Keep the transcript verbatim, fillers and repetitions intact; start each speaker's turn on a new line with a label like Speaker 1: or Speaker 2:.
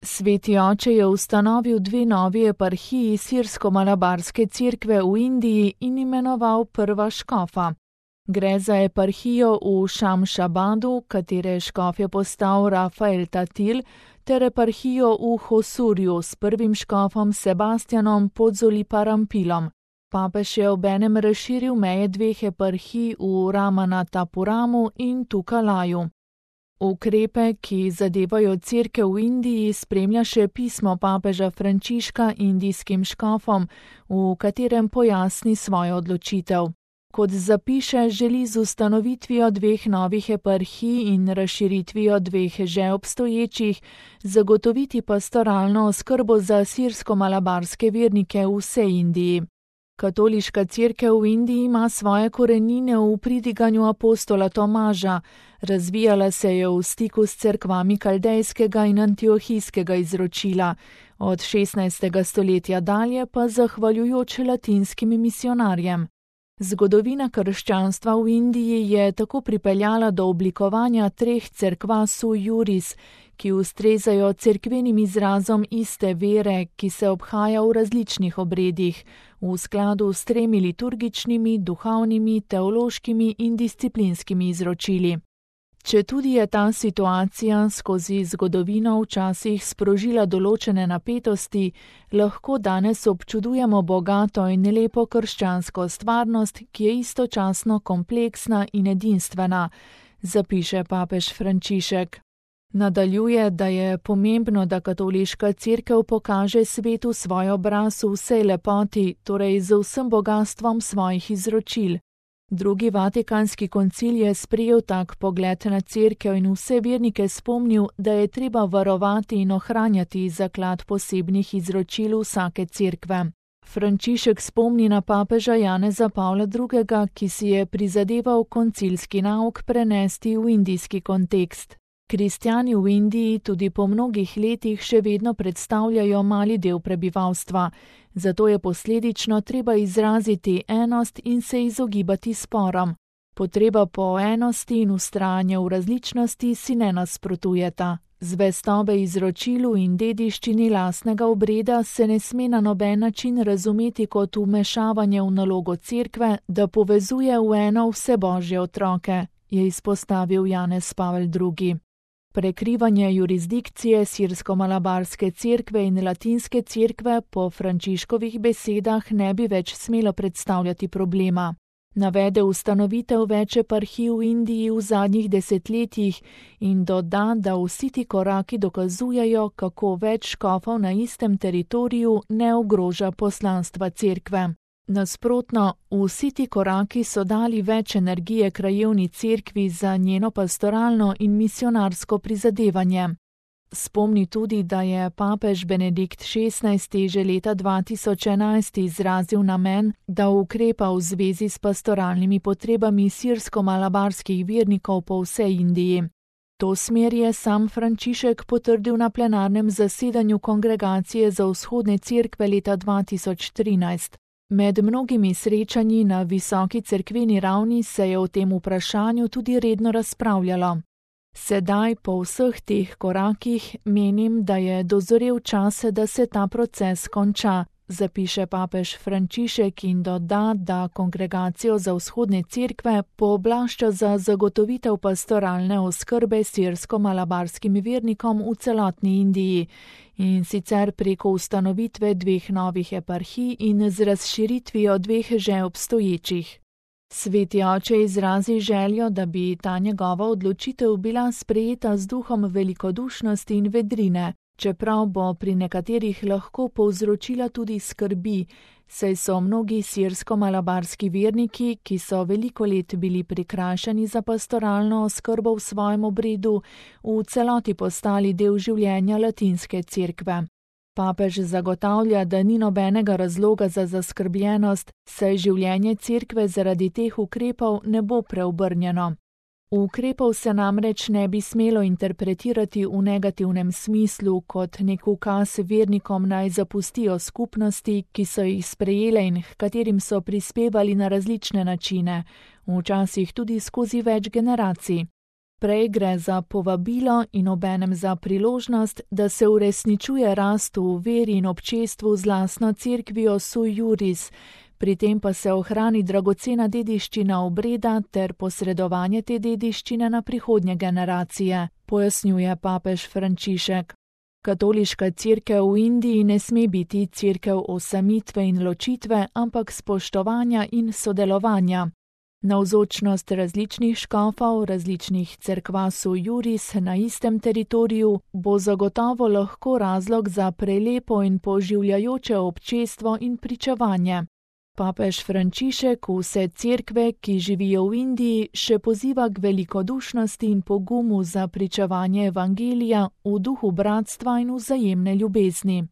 Speaker 1: Sveti oče je ustanovil dve novi eparhiji sirsko-malabarske cerkve v Indiji in imenoval prva škofa. Gre za eparhijo v Šamšabadu, katere škof je postal Rafael Tatil, ter eparhijo v Hosurju s prvim škofom Sebastianom Podzoliparampilom. Papež je obenem razširil meje dveh eparhij v Ramanatapuramu in Tukalaju. Ukrepe, ki zadevajo cerkev v Indiji, spremlja še pismo papeža Frančiška indijskim škofom, v katerem pojasni svojo odločitev. Kot zapiše, želi z ustanovitvijo dveh novih eparhij in razširitvijo dveh že obstoječih zagotoviti pastoralno oskrbo za sirsko-malabarske vernike v vsej Indiji. Katoliška cerkev v Indiji ima svoje korenine v pridiganju apostola Tomaža, razvijala se je v stiku s cerkvami kaldejskega in antiohijskega izročila, od šestnajstega stoletja dalje pa zahvaljujoč latinskim misionarjem. Zgodovina krščanstva v Indiji je tako pripeljala do oblikovanja treh cerkva sui juris, ki ustrezajo cerkvenim izrazom iste vere, ki se obhaja v različnih obredih, v skladu s tremi liturgičnimi, duhovnimi, teološkimi in disciplinskimi izročili. Četudi je ta situacija skozi zgodovino včasih sprožila določene napetosti, lahko danes občudujemo bogato in lepo krščansko stvarnost, ki je istočasno kompleksna in edinstvena, zapiše papež Frančišek. Nadaljuje, da je pomembno, da katoliška cerkev pokaže svetu svoj obraz v vsej lepoti, torej z vsem bogastvom svojih izročil. Drugi vatikanski koncil je sprejel tak pogled na cerkev in vse vernike spomnil, da je treba varovati in ohranjati zaklad posebnih izročil vsake cerkve. Frančišek spomni na papeža Janeza Pavla drugega., ki si je prizadeval koncilski nauk prenesti v indijski kontekst. Kristjani v Indiji tudi po mnogih letih še vedno predstavljajo mali del prebivalstva, zato je posledično treba izraziti enost in se izogibati sporom. Potreba po enosti in vztrajanje v različnosti si ne nasprotujeta. Zvestobe izročilu in dediščini lastnega obreda se ne sme na noben način razumeti kot vmešavanje v nalogo cerkve, da povezuje v eno vse božje otroke, je izpostavil Janez Pavel drugi. Prekrivanje jurisdikcije sirsko-malabarske cerkve in latinske cerkve po Frančiškovih besedah ne bi več smelo predstavljati problema. Navede ustanovitev več eparhij v Indiji v zadnjih desetletjih in doda, da vsi ti koraki dokazujejo, kako več škofov na istem teritoriju ne ogroža poslanstva cerkve. Nasprotno, vsi ti koraki so dali več energije krajevni cerkvi za njeno pastoralno in misionarsko prizadevanje. Spomni tudi, da je papež Benedikt šestnajsti že leta dva tisoč enajst izrazil namen, da ukrepa v zvezi s pastoralnimi potrebami sirsko-malabarskih vernikov po vsej Indiji. To smer je sam Frančišek potrdil na plenarnem zasedanju Kongregacije za vzhodne cerkve leta dva tisoč trinajst. Med mnogimi srečanji na visoki cerkveni ravni se je o tem vprašanju tudi redno razpravljalo. Sedaj, po vseh teh korakih, menim, da je dozorel čas, da se ta proces konča, zapiše papež Frančišek in doda, da Kongregacijo za vzhodne cerkve pooblašča za zagotovitev pastoralne oskrbe sirsko-malabarskim vernikom v celotni Indiji, in sicer preko ustanovitve dveh novih eparhij in z razširitvijo dveh že obstoječih. Sveti oče izrazi željo, da bi ta njegova odločitev bila sprejeta z duhom velikodušnosti in vedrine, čeprav bo pri nekaterih lahko povzročila tudi skrbi, saj so mnogi sirsko-malabarski verniki, ki so veliko let bili prikrajšani za pastoralno oskrbo v svojem obredu, v celoti postali del življenja latinske cerkve. Papež zagotavlja, da ni nobenega razloga za zaskrbljenost, saj življenje cerkve zaradi teh ukrepov ne bo preobrnjeno. Ukrepov se namreč ne bi smelo interpretirati v negativnem smislu kot nek ukaz vernikom naj zapustijo skupnosti, ki so jih sprejele in h katerim so prispevali na različne načine, včasih tudi skozi več generacij. Prej gre za povabilo in obenem za priložnost, da se uresničuje rast v veri in občestvu z lastno cerkvijo sui juris, pri tem pa se ohrani dragocena dediščina obreda ter posredovanje te dediščine na prihodnje generacije, pojasnjuje papež Frančišek. Katoliška cerkev v Indiji ne sme biti cerkev osamitve in ločitve, ampak spoštovanja in sodelovanja. Navzočnost različnih škofov, različnih cerkva sui juris na istem teritoriju bo zagotovo lahko razlog za prelepo in poživljajoče občestvo in pričevanje. Papež Frančišek vse cerkve, ki živijo v Indiji, še poziva k velikodušnosti in pogumu za pričevanje evangelija v duhu bratstva in vzajemne ljubezni.